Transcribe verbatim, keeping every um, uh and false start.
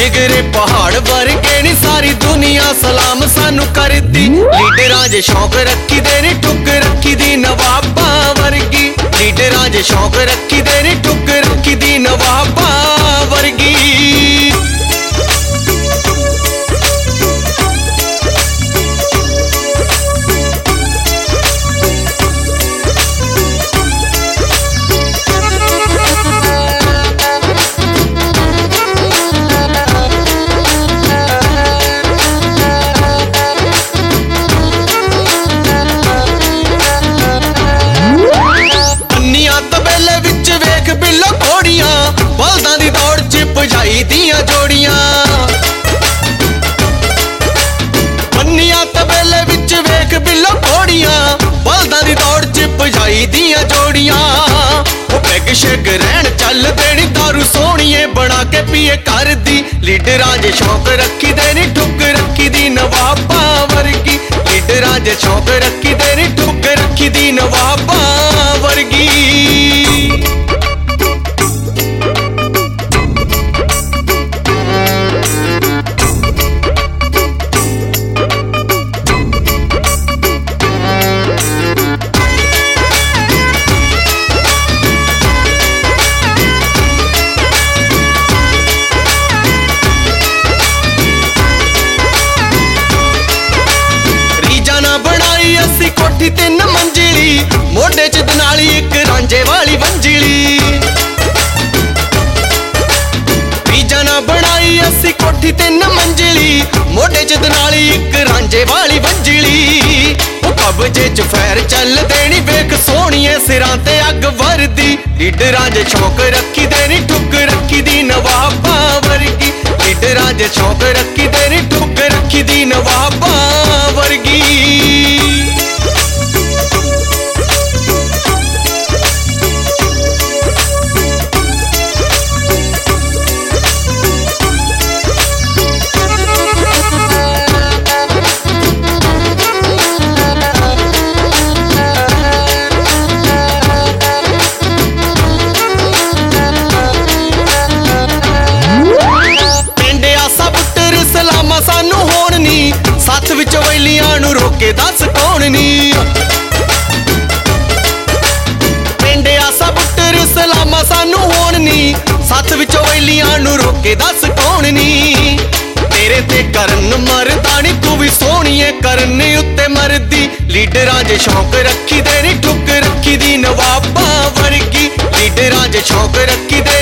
जिगरे पहाड़ वर्गे नी सारी दुनिया सलाम सानू करदी। लीडरां जे शौक रखी दे नी ठुक रखी दी नवाबा वर्गी। लीडरां जे शौक रखी दे नी ठुक रखी दी नवाबा वर्गी। बलदां दी दौड़ च भजाई दियां जोड़ियां, पन्नियां तबेले विच वेख बिल्लो घोड़ियां। बलदां दी दौड़ च भजाई दियां जोड़ियां। ओ पैग शैग रहन चल देनी दारू सोहणिए बना के पिए कर दी। लीडरां जे शौक रखी दे नी ठुक रखी दी नवाबा वर्गी। लीडरां जे शौक रखी दे नी ठुक रखी दी नवाबा वर्गी। कोठी तीन मंजिली मोढे च दनाली एक रांझे वाली वंजिली। बीजा ना बनाई असी कोठी तीन मंजिली मोढे च दनाली एक रांझे वाली वंजिली। ओ कब्जे च फैर चल देनी वेख सोहणिए सिरां ते अग वरदी। लीडरां जे शौक रखी दे नी ठुक रखी दी नवाबा वर्गी। लीडरां जे शौक रखी दे नी ठुक रखी दी नवाबा वर्गी। सानू होण नी सत्थ विच वैलियां नू रोके दस कौन नी। पिंड आसा बुट्टर सलामा सानू होण नी सत्थ विच वैलियां नू रोके दस कौन नी। तेरे ते करन मरदानी तू भी सोहणिए करने उत्ते मरदी। लीडरां जे शौक रखी दे नी ठुक रखी दी नवाबा वर्गी। लीडरां जे शौक रखी दे